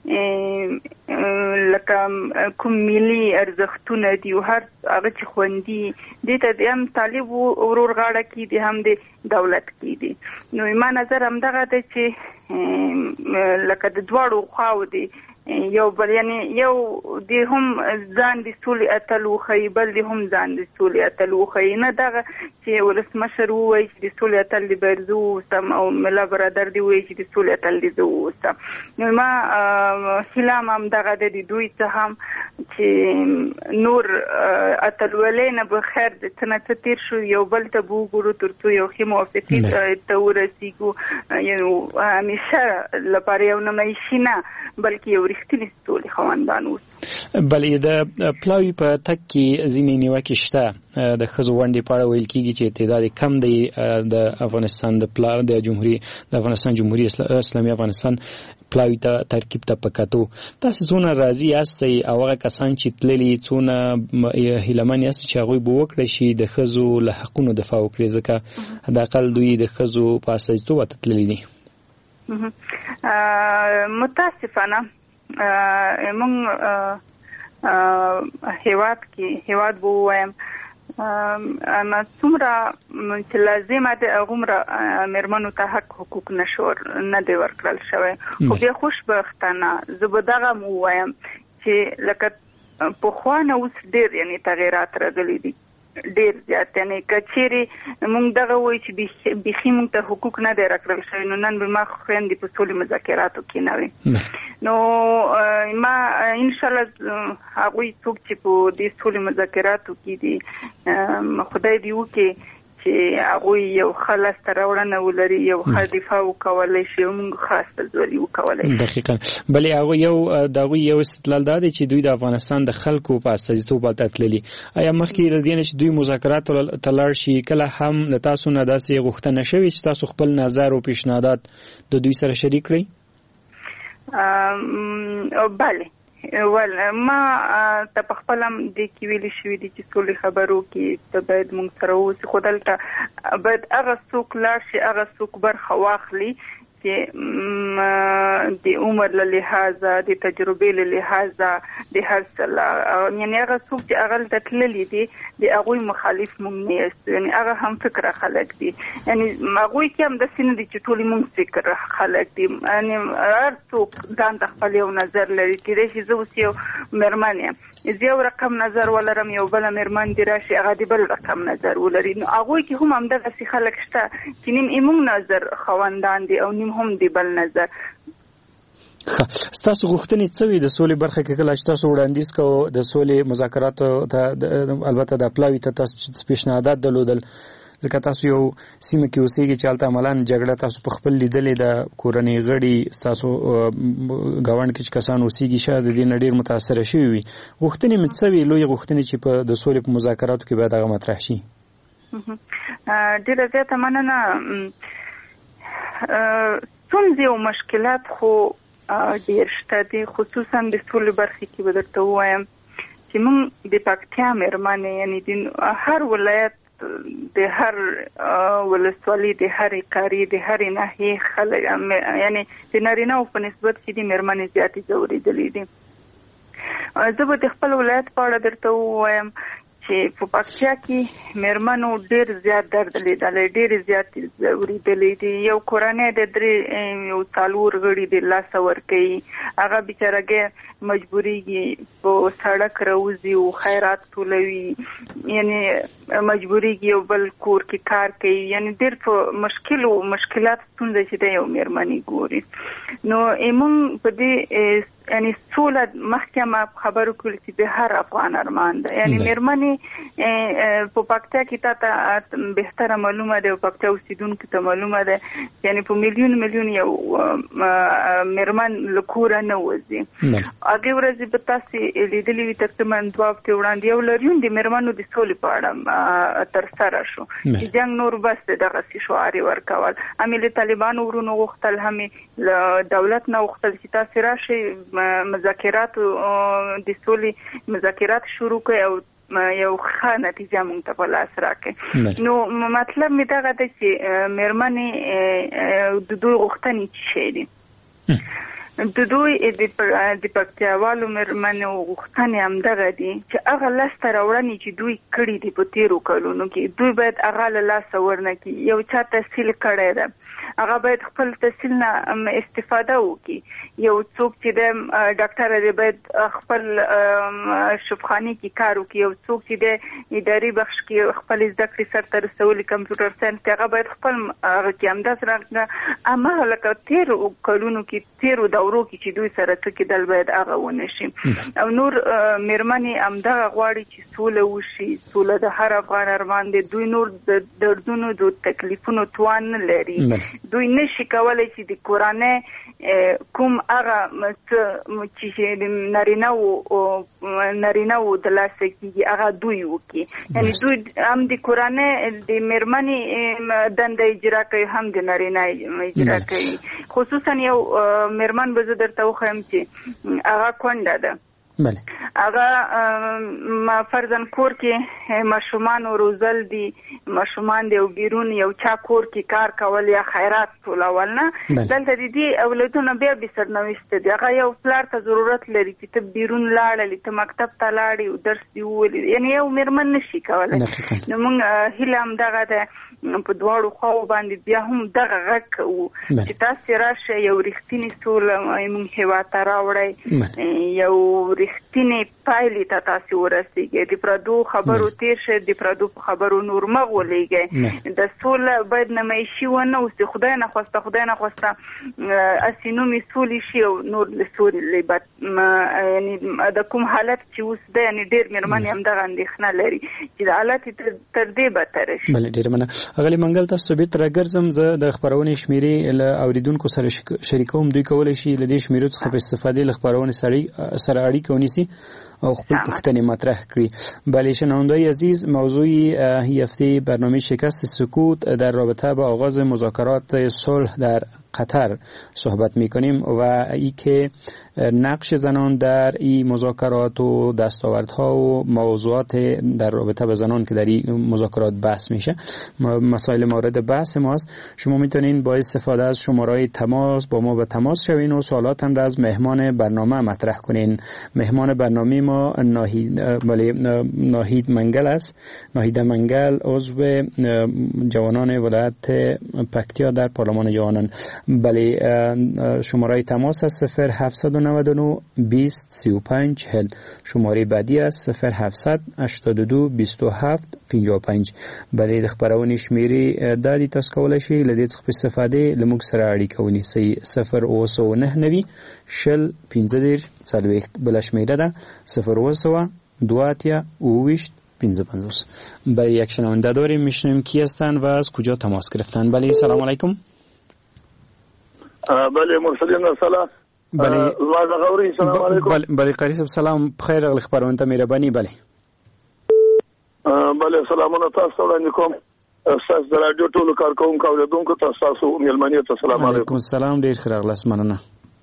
لکه کوم ملي ارزښتونه دي او هر هغه چې خوندي دې ته د هم طالب ورور غاړه کې دي هم د دولت کې دي. نو ما نظر همدغه دی چې لکه د دواړو خواو دي یو بل یعنی یو دی هم ځان د سولې اتل وښیي بل دی هم ځان د سولې اتل وښیي، نه دغه چې ولسمشر ووایي چې د سولې اتل دی باید زه واوسم او ملا برادر دی ووایي چې د سولې اتل دی زه واوسم. نو ما هیله هم همدغه دی د دوی څخه هم چې نور اتلولۍ نه به خیر د څه نه څه تېر شو یو بل ته به وګورو تر څو یو ښې موافقې ته ورسېږو، یو همیشه لپاره یو نمایشي نه بلکې یو رښتینی سولې خواندان اوسو. بلې د پلاوي په تک کې ځینې نیوکې شته د ښځو ونډې په اړه ویل کېږي چې تعداد کم دی د افغانستان د پلاو د جمهوریت د افغانستان جمهوریت اسلامي افغانستان پلاوي ته ترکیب ته پکاتو. تاسو څونه راضي یاستئ او هغه کسان چې تللي څونه هیلهمن یاست چې هغوی به وکړی شي د ښځو له حقونو دفاع وکړي ځکه حداقل دوی د ښځو په استازیتوب ته تللي دي؟ متاسفانه موږ هیواد کې هیواد به ووایم اما څومره چې لازمه ده هغومره میرمنو ته حق حقوق نشور نه دی ورکړل شوی. خو بیا خوشبختانه زه به دغه م ووایم چې لکه پخوا نه اوس ډېر یعنی تغیرات راغلي دي ډېر زیات. یعنی که چیرې موږ دغه وایو چې بیخي موږ ته حقوق نه دی راکړل شوی نو نن به ما خویندې په سولې مذاکراتو کې نه وي. نو ما انشاءالله هغوی څوک چې په دې سولې مذاکراتو کې دي خدای دې وکړي چې هغوی یو ښه لاسته راوړنه ولري یو ښه دفاع وکولی شي او موږ ښه استازولي وکولی شي. دقیقا. بلې هغوی یو د هغوی یو استدلال دا دی چې دوی د افغانستان د خلکو په استازیتوب هلته تللي. آیا مخکې له دې نه چې دوی مذاکراتو ته لاړ شي کله هم له تاسو نه داسې غوښتنه شوې چې تاسو خپل نظر او پیشنهادات د دوی سره شریک کړئ؟ بله ول ما ته په خپل هم د کې ویلي شوي دي چې سولې خبرو کې ته باید موږ سره اوسي خو دلته باید هغه څوک لاړ شي هغه څوک برخه واخلي چې د عمر له لحاظه د تجربې له لحاظه د هر څه یعنی هغه څوک چې هغه ته تللي دي د هغوی مخالف موږ نه یاستو. یعنی هغه هم فکره خلک دي یعنی هغوی کې هم داسې نه دي چې ټولې موږ فکره خلک دي. یعنی هر څوک ځان ته خپل یو نظر لري. کېدای شي زه اوس یو مېرمن یم زه یو رقم نظر ولرم یو بله مېرمن دې راشي هغه د بل رقم نظر ولري. نو هغوی کې هم همدغسې خلک شته چې نیم یې موږ نظر خاوندان دي او نیم هم دی بل نظر. ستاسو غوښتنې څه وي د سولې برخه کې کله چې تاسو وړاندیز کوو د سولې مذاکراتو ته البته د پلاوي ته تاسو پیشنهادات درلودل ځکه تاسو یو سیمه کې اوسېږئ چې هلته عملاً جګړه تاسو په خپل لیدلې د کورنۍ غړي ستاسو ګاونډ کې چې کسان اوسېږي شاید د دې نه ډېر متاثره شوي وي. غوښتنې مې څه وي لویې غوښتنې چې په د سولې په مذاکراتو کې باید هغه مطرح شي؟ ډېره زیاته مننه. ستونزې او مشکلات خو ډېر شته دي خصوصا د سولې برخې کې به درته ووایم چې موږ د پکتیا مېرمنې یعنی د هر ولایت د هر ولسوالۍ د هرې قارې د هرې ناحیې خلک یعنی د نارینه‌و په نسبت کې د مېرمنې زیاتې ځورېدلې دي. زه به د خپل ولایت په اړه درته ووایم چې په پکتیا کې مېرمنو ډېر زیات درد لیدلی ډېرې زیاتې ځورېدلې دي. یو کورنۍ د درې یو څلور غړي د لاسه ورکوي هغه بیچارهګۍ مجبوریږي په سړک راوځي او خیرات ټولوي یعنی مجبوریږي یو بل کور کې کار کوي یعنی ډېر په مشکل او مشکلات ستونزه چې د یو مېرمنې ګوري. نو موږ په دې یعنی سوله مخکې ما خبرو کړل چې د هر افغان ارمان ده. یعنی مېرمنې په پکتیا کې تا ته بهتره معلومه ده او پکتیا اوسېدونکو ته معلومه ده یعنی په میلیون میلیون یو مېرمن له کوره نه وځي. هغې ورځې به تاسې لیدلي وي تقریبا دوه هفتې وړاندې یو لاریون د مېرمنو د سولې په اړه ترسره شو چې جنګ نور بس دی دغسې شعار یې ورکول. همې له طالبانو ورونو غوښتل همې له دولت نه غوښتل چې تاسې راشئ مذاکراتو د سولې مذاکرات شروع کړئ او یو ښه نتیجه موږ ته په لاس راکړئ. نو مطلب مې دغه دی چې مېرمنې د دوی غوښتنې څه شی دي د دوی د پکتیاوالو مېرمنو غوښتنې همدغه دي چې هغه لاسته راوړنې چې دوی کړي دي په تېرو کلونو کې دوی باید هغه له لاسه ورنه کړي. یو چا تحصیل کړی ده هغه باید خپل تحصیل نه استفاده وکړي. یو څوک چې د ډاکټر دی باید خپل شفاخانې کې کار وکړي. یو څوک چې د اداري بخش کې خپل زده کړې سرته رسولي کمپیوټر ساینس کې هغه باید خپل هغه کې همداسې راغله هماغه لکه تېرو کلونو کې تېرو دورو کې چې دوی سره څه کېدل باید هغه ونه شي. او نور مېرمنې همدغه غواړي چې سوله وشي. سوله د هر افغان ارمان دی. دوی نور د دردونو د تکلیفونو توان نه لري دوی نشي کولای چې د کورانه کوم هغه چې نارینه او نارینه او د لاس کې هغه دوی وکي یعنی دوی هم د کورانه د مرمنې دنده اجرا کوي هم د نارینه اجرا کوي خصوصا یو مرمن به زه درته وښیم چې هغه کونډه ده بله هغه فرضاً کور کې ماشومان روزل دي ماشومان دی او بیرون یو چا کور کې کار کول یا خیرات ټولول نه دلته د دې اولادونه بیا به سرنوشت دي هغه یو پلار ته ضرورت لري چې ته بیرون لاړې ته مکتب ته لاړې او درس دی وولې یعنی یو مېرمن نشي کولای نو موږ هیله هم دغه ده په دواړو خواو باندې بیا هم دغه غږ کوو چې تاسې راشئ یو رښتینې سوله موږ هېواد ته راوړئ یو رښتینې پایلې ته تاسې ورسېږئ د پردو خبرو تیر شئ د پردو په خبرو نور مه غولېږئ د سوله باید نمایشي ونه اوسي خدای نخواسته خدای نخواسته اسې نومې سولې شي او نور له سولې بد یعنی د کوم حالت چې اوس ده یعنی ډېر مېرمنې همدغه اندېښنه لري چې د حالت تر دې بدتره شي بله ډېره مننه اغلې منګل تاسو بیرته راګرځم زه د خپرونې شمېرې له اوریدونکو سره شریکوم دوی کولی شي له دې شمېرو څخه په استفادې له خپرونې سره اړیکه ونیسي او خپل پوښتنې مطرح کړي. بله شنونده‌ی عزیز موضوع هفته برنامه شکست سکوت در رابطه با آغاز مذاکرات صلح در قطر صحبت میکنیم و ای که نقش زنان در این مذاکرات و دستاوردها و موضوعات در رابطه با زنان که در این مذاکرات بحث میشه مسائل مورد بحث ماست. شما میتونین با استفاده از شماره‌های تماس با ما به تماس شوین و سوالاتم را از مهمان برنامه مطرح کنین. مهمان برنامه ما ناهید بله ناهید منگل است. ناهید منگل عضو جوانان ولایت پکتیا در پارلمان جوانان. بله شماره تماس است صفر هفتصد و نود و نه بیست سی و پنج چهل. شماره بعدی است صفر هفتصد هشتاد و دو بیست و هفت پنجاه و پنج. بله د خبرونې شمیرې د دې تاسو کولای شئ له دې څخه په استفادې له موږ سره اړیکه ونیسئ صفر اوه سوه نهه نوي شل پنځه دېرش څلوېښت بله شمیره ده صفر اوه سوه دوه اتیا اوه ویشت پنځه پنځوس. بله یک شنونده داریم میشنویم کی هستن و از کجا تماس گرفتن. بله سلام علیکم. بله مرسلین السلام. بله زما غوري سلام علیکم. بله بله قاری صاحب سلام بخیر غل خبرونه ته مهرباني. بله بله سلامونه تاسو وړاندې کوم تاسو د رادیو ټولو کارکونکو او اوریدونکو تاسو مېلمنې ته سلام علیکم. علیکم السلام ډیر ښه راغلاست مننه.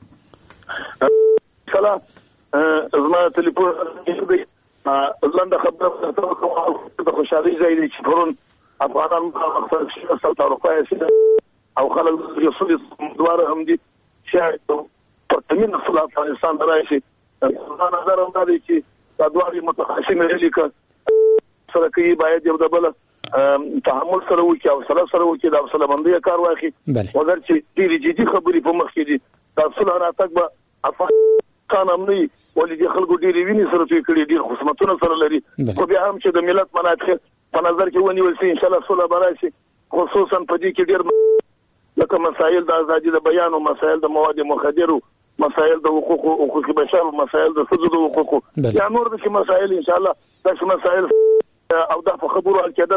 سلام زما ټلیفون دی ځان د خبرو ته کوم د خوشحالي ځای دی چې پرون افغانان خپل سیاست او روایت او خلک یو څه دواره هم دي چې په تمن افغانستان درایشي دا نظر هم دی چې دا دواره متخصصین لري ک سره کوي باید یو د بل تحمل سره وکړي او سره سره وکړي د سلامندۍ کار واخلي مګر چې ډېری جدي خبرې په مخ کې دي تاسو له راتګ به افغانستان هم نه ولې د خلکو ډېری ویني سره توی کړي ډېر خصومتونه سره لري خو بیا هم چې د ملت منافع په نظر کې ونیول شي ان شاء الله صلح به راشي خصوصا په دې کې ډېر لکه مسائل د ازادي د بیان او مسائل د مواد مخدرو مسائل د حقوق او حقوق بشر او مسائل د ښځو د حقوقو یا نور د مسائل ان شاء الله د مسائل او د خبرو الکده